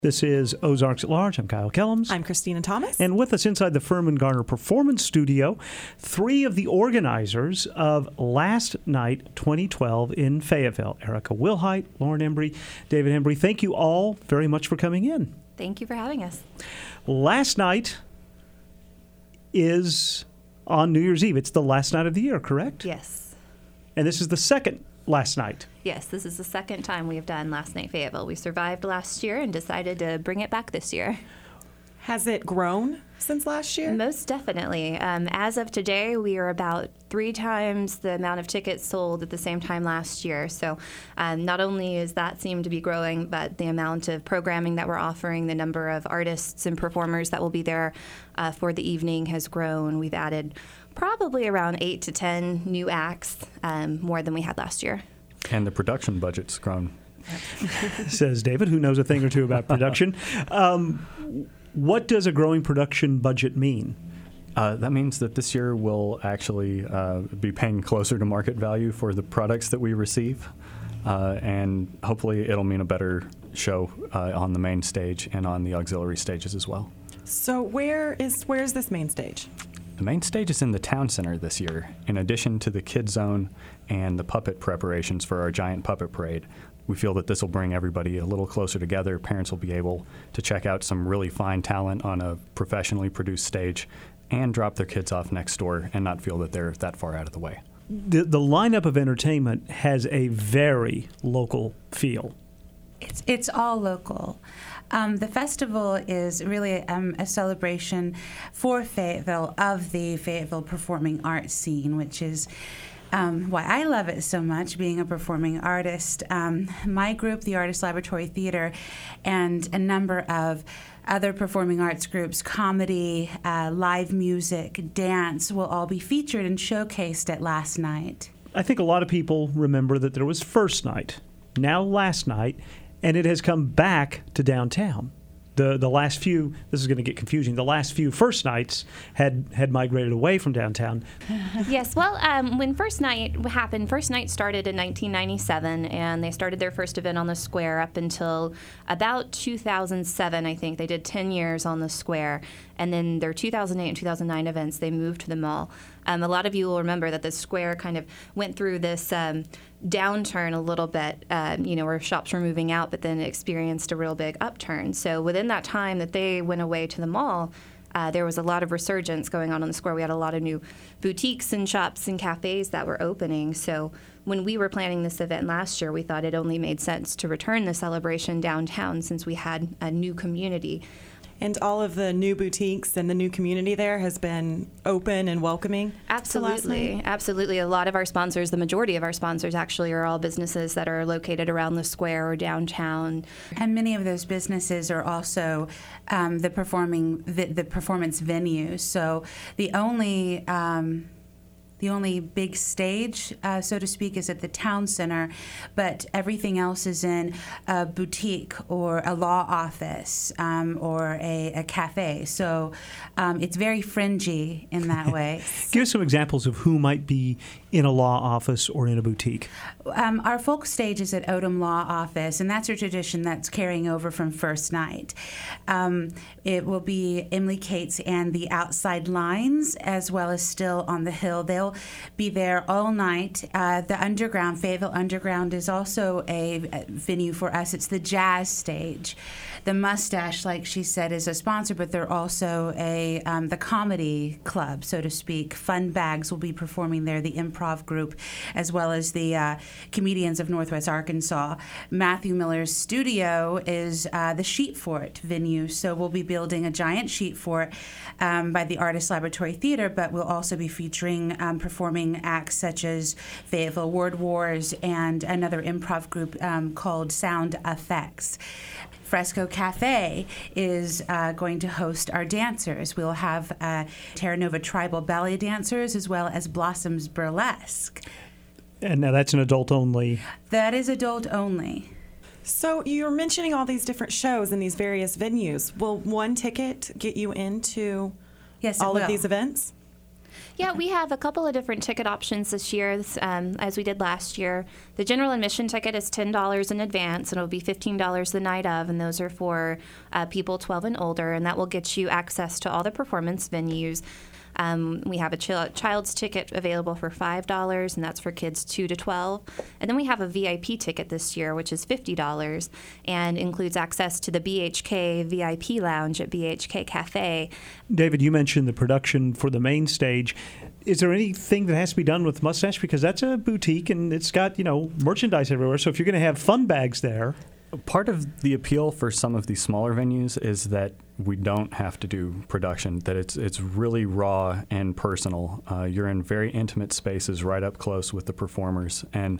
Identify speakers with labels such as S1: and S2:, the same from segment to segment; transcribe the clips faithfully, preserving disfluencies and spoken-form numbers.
S1: This is Ozarks at Large. I'm Kyle Kellums.
S2: I'm Christina Thomas.
S1: And with us inside the Furman Garner Performance Studio, three of the organizers of Last Night twenty twelve in Fayetteville. Erica Wilhite, Lauren Embry, David Embry. Thank you all very much for coming in.
S3: Thank you for having us.
S1: Last Night is on New Year's Eve. It's the last night of the year, correct?
S3: Yes.
S1: And this is the second Last Night.
S3: Yes, this is the second time we have done Last Night Fayetteville. We survived last year and decided to bring it back this year.
S2: Has it grown since last year?
S3: Most definitely. Um, as of today, we are about three times the amount of tickets sold at the same time last year. So um, not only is that seem to be growing, but the amount of programming that we're offering, the number of artists and performers that will be there uh, for the evening has grown. We've added probably around eight to ten new acts, um, more than we had last year.
S4: And the production budget's grown.
S1: Says David, who knows a thing or two about production. Um, what does a growing production budget mean?
S4: Uh, that means that this year we'll actually uh, be paying closer to market value for the products that we receive. Uh, and hopefully it'll mean a better show uh, on the main stage and on the auxiliary stages as well.
S2: So where is where is this main stage?
S4: The main stage is in the town center this year. In addition to the Kid Zone and the puppet preparations for our giant puppet parade, we feel that this will bring everybody a little closer together. Parents will be able to check out some really fine talent on a professionally produced stage and drop their kids off next door and not feel that they're that far out of the way.
S1: The, the lineup of entertainment has a very local feel.
S5: It's it's all local. Um, the festival is really um, a celebration for Fayetteville of the Fayetteville performing arts scene, which is um, why I love it so much, being a performing artist. Um, my group, the Artist Laboratory Theater, and a number of other performing arts groups, comedy, uh, live music, dance, will all be featured and showcased at Last Night.
S1: I think a lot of people remember that there was First Night, now Last Night, and it has come back to downtown. The the last few, this is going to get confusing, the last few First Nights had, had migrated away from downtown.
S3: Yes, well, um, when First Night happened, First Night started in nineteen ninety-seven, and they started their first event on the square up until about two thousand seven, I think. They did ten years on the square, and then their two thousand eight and two thousand nine events, they moved to the mall. Um, a lot of you will remember that the square kind of went through this um, downturn a little bit, uh, you know, where shops were moving out, but then it experienced a real big upturn. So within that time that they went away to the mall, uh, there was a lot of resurgence going on on the square. We had a lot of new boutiques and shops and cafes that were opening. So when we were planning this event last year, we thought it only made sense to return the celebration downtown since we had a new community.
S2: And all of the new boutiques and the new community there has been open and welcoming?
S3: Absolutely. Absolutely. A lot of our sponsors, the majority of our sponsors actually are all businesses that are located around the square or downtown.
S5: And many of those businesses are also um, the performing the, the performance venues. So the only um, The only big stage, uh, so to speak, is at the town center, but everything else is in a boutique or a law office um, or a, a cafe. So um, it's very fringy in that way.
S1: Give us some examples of who might be in a law office or in a boutique.
S5: Um, our folk stage is at Odom Law Office, and that's a tradition that's carrying over from First Night. Um, it will be Emily Cates and the Outside Lines, as well as Still on the Hill. They'll be there all night. Uh, the Underground, Fayetteville Underground, is also a, a venue for us. It's the jazz stage. The Mustache, like she said, is a sponsor, but they're also a um, the comedy club, so to speak. Fun Bags will be performing there, the improv group, as well as the uh, comedians of Northwest Arkansas. Matthew Miller's studio is uh, the Sheet Fort venue, so we'll be building a giant sheet fort um, by the Artist Laboratory Theater, but we'll also be featuring um, performing acts such as Fayetteville Word Wars and another improv group um, called Sound Effects. Fresco Cafe is uh, going to host our dancers. We'll have uh, Terra Nova Tribal Ballet dancers as well as Blossoms Burlesque.
S1: And now that's an adult only.
S5: That is adult only.
S2: So you're mentioning all these different shows in these various venues. Will one ticket get you into
S5: yes,
S2: all
S5: it
S2: of
S5: will.
S2: these events?
S3: Yeah, we have a couple of different ticket options this year, um, as we did last year. The general admission ticket is ten dollars in advance, and it'll be fifteen dollars the night of, and those are for uh, people twelve and older, and that will get you access to all the performance venues. Um, we have a ch- child's ticket available for five dollars, and that's for kids two to twelve. And then we have a V I P ticket this year, which is fifty dollars, and includes access to the B H K V I P lounge at B H K Cafe.
S1: David, you mentioned the production for the main stage. Is there anything that has to be done with Mustache? Because that's a boutique, and it's got, you know, merchandise everywhere. So if you're going to have fun bags there...
S4: Part of the appeal for some of these smaller venues is that we don't have to do production, that it's it's really raw and personal. Uh, you're in very intimate spaces right up close with the performers. And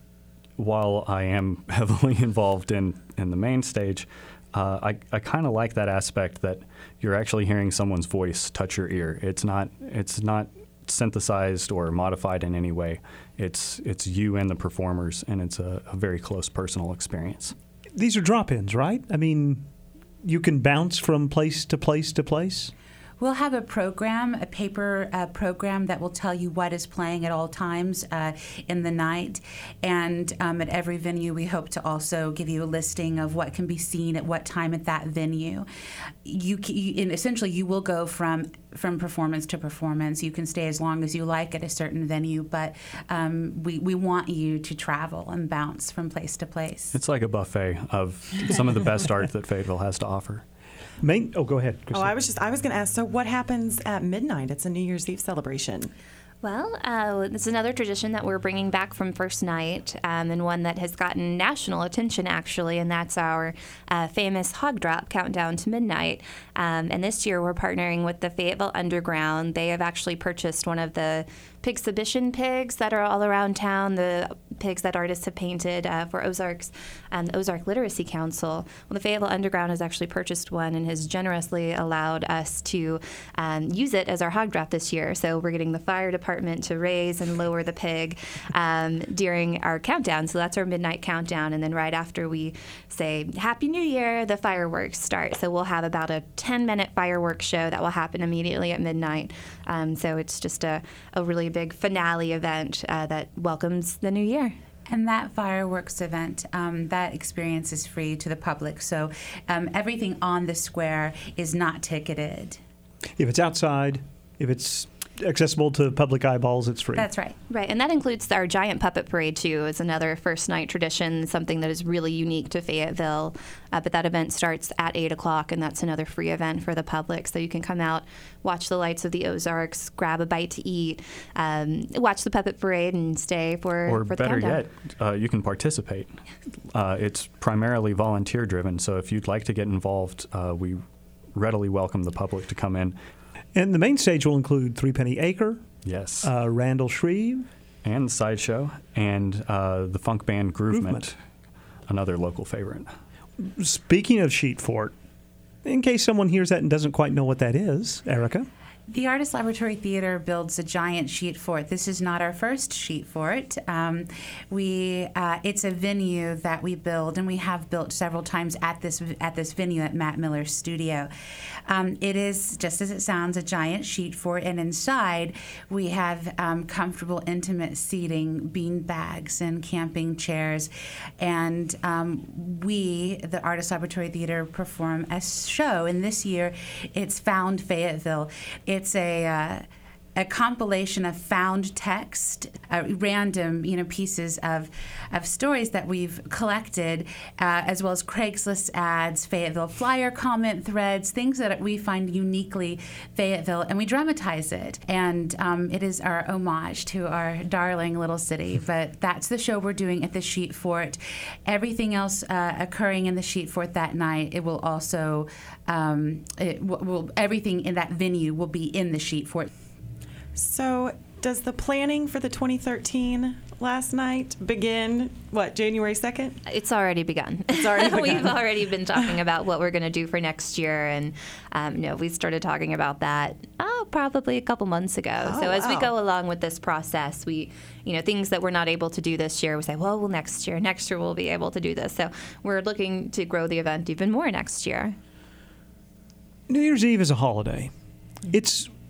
S4: while I am heavily involved in, in the main stage, uh, I, I kind of like that aspect that you're actually hearing someone's voice touch your ear. It's not it's not synthesized or modified in any way. It's, it's you and the performers, and it's a, a very close personal experience.
S1: These are drop-ins, right? I mean, you can bounce from place to place to place?
S5: We'll have a program, a paper uh, program that will tell you what is playing at all times uh, in the night. And um, at every venue, we hope to also give you a listing of what can be seen at what time at that venue. You, you and essentially, you will go from from performance to performance. You can stay as long as you like at a certain venue, but um, we, we want you to travel and bounce from place to place.
S4: It's like a buffet of some of the best art that Fayetteville has to offer.
S1: Main, oh, go ahead,
S2: Oh,
S1: Christine.
S2: I was just I was going to ask. So, what happens at midnight? It's a New Year's Eve celebration.
S3: Well, uh, it's another tradition that we're bringing back from first night, um, and one that has gotten national attention, actually, and that's our uh, famous Hog Drop Countdown to Midnight. Um, and this year we're partnering with the Fayetteville Underground. They have actually purchased one of the Pigsibition pigs that are all around town, the pigs that artists have painted uh, for Ozarks and the Ozark Literacy Council. Well, the Fayetteville Underground has actually purchased one and has generously allowed us to um, use it as our hog drop this year. So we're getting the fire department to raise and lower the pig um, during our countdown. So that's our midnight countdown. And then right after we say Happy New Year, the fireworks start. So we'll have about a ten-minute fireworks show that will happen immediately at midnight. Um, so it's just a, a really big finale event uh, that welcomes the new year.
S5: And that fireworks event, um, that experience is free to the public. So um, everything on the square is not ticketed.
S1: If it's outside, if it's accessible to public eyeballs, it's free.
S5: That's right.
S3: Right, and that includes our giant puppet parade, too. It's another first night tradition, something that is really unique to Fayetteville. Uh, but that event starts at eight o'clock, and that's another free event for the public. So you can come out, watch the lights of the Ozarks, grab a bite to eat, um, watch the puppet parade, and stay for,
S4: or
S3: for the
S4: better
S3: countdown.
S4: yet, uh, you can participate. Uh, it's primarily volunteer-driven, so if you'd like to get involved, uh, we readily welcome the public to come in.
S1: And the main stage will include Three Penny Acre,
S4: Yes.
S1: uh, Randall Shreve,
S4: and the Sideshow, and uh, the funk band Groovement,
S1: Groovement.
S4: another local favorite.
S1: Speaking of Sheet Fort, in case someone hears that and doesn't quite know what that is, Erica.
S5: The Artist Laboratory Theater builds a giant sheet fort. This is not our first sheet fort. Um, we uh, it's a venue that we build, and we have built several times at this at this venue at Matt Miller's studio. Um, it is, just as it sounds, a giant sheet fort, and inside we have um, comfortable, intimate seating, bean bags, and camping chairs. And um, we, the Artist Laboratory Theater, perform a show. And this year, it's Found Fayetteville. It's a uh, a compilation of found text, uh, random, you know, pieces of of stories that we've collected, uh, as well as Craigslist ads, Fayetteville flyer comment threads, things that we find uniquely Fayetteville, and we dramatize it. And um, it is our homage to our darling little city. But that's the show we're doing at the Sheet Fort. Everything else uh, occurring in the Sheet Fort that night, it will also, um, it will, will everything in that venue will be in the Sheet Fort.
S2: So, does the planning for the twenty thirteen last night begin, what, January second?
S3: It's already begun.
S2: It's already begun.
S3: We've already been talking about what we're going to do for next year, and um, you know, we started talking about that oh, probably a couple months ago.
S2: Oh,
S3: so as we
S2: wow.
S3: go along with this process, we, you know, things that we're not able to do this year, we say, well, well, next year, next year we'll be able to do this. So we're looking to grow the event even more next year.
S1: New Year's Eve is a holiday. It's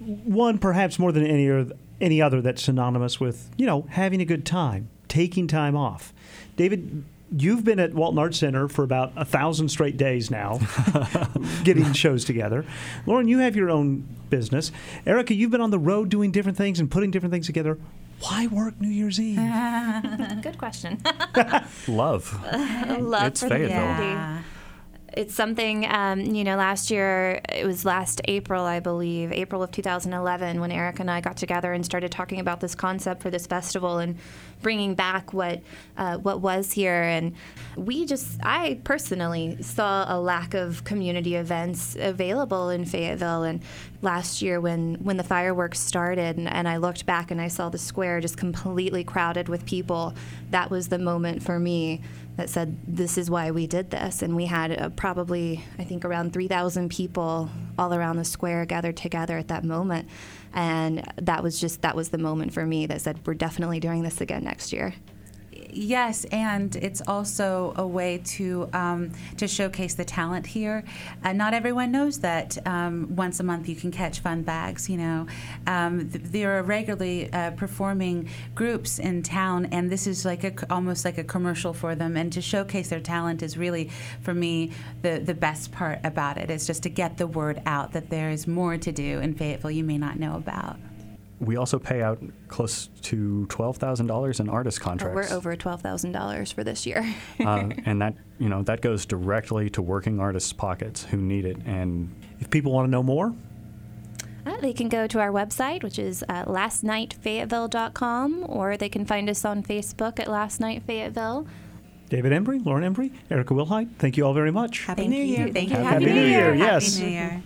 S1: one perhaps more than any other, any other that's synonymous with, you know, having a good time, taking time off. David, you've been at Walton Arts Center for about a thousand straight days now, getting shows together. Lauren, you have your own business. Erica, you've been on the road doing different things and putting different things together. Why work New Year's Eve?
S3: Good question.
S4: Love.
S3: Love
S4: It's
S3: for the
S4: Fayetteville.
S3: community.
S5: Yeah.
S3: It's something, um, you know, last year, it was last April, I believe, April of two thousand eleven, when Eric and I got together and started talking about this concept for this festival and bringing back what uh, what was here. And we just, I personally saw a lack of community events available in Fayetteville. And last year when, when the fireworks started and, and I looked back and I saw the square just completely crowded with people, that was the moment for me that said, this is why we did this. And we had uh, probably, I think, around three thousand people all around the square gathered together at that moment. And that was just, that was the moment for me that said, we're definitely doing this again next year.
S5: Yes, and it's also a way to um, to showcase the talent here. Uh, not everyone knows that um, once a month you can catch fun bags. You know, um, th- there are regularly uh, performing groups in town, and this is like a, almost like a commercial for them. And to showcase their talent is really, for me, the the best part about it. Is just to get the word out that there is more to do in Fayetteville you may not know about.
S4: We also pay out close to twelve thousand dollars in artist
S3: Oh,
S4: contracts.
S3: we're over twelve thousand dollars for this year.
S4: uh, and that, you know, that goes directly to working artists' pockets who need it. And
S1: If people want to know more,
S3: Uh, they can go to our website, which is uh, last night fayetteville dot com, or they can find us on Facebook at Last Night Fayetteville.
S1: David Embry, Lauren Embry, Erica Wilhite, thank you all very much.
S2: Happy
S5: Thank
S2: New
S5: you.
S2: Year.
S5: Thank you.
S1: Happy New Year, yes.
S5: Happy New Year.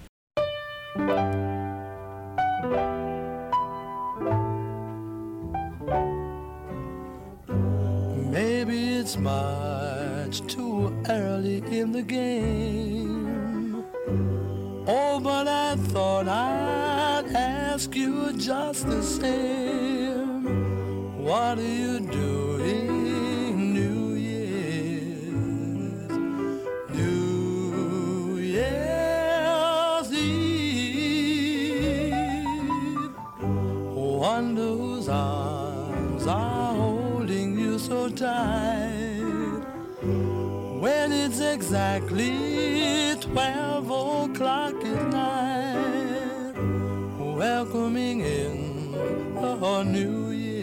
S6: Maybe it's much too early in the game. Oh, but I thought I'd ask you just the same. What are you doing New Year's? New Year's Eve. Wonder whose arms are holding you so tight when it's exactly twelve o'clock at night, welcoming in a new year.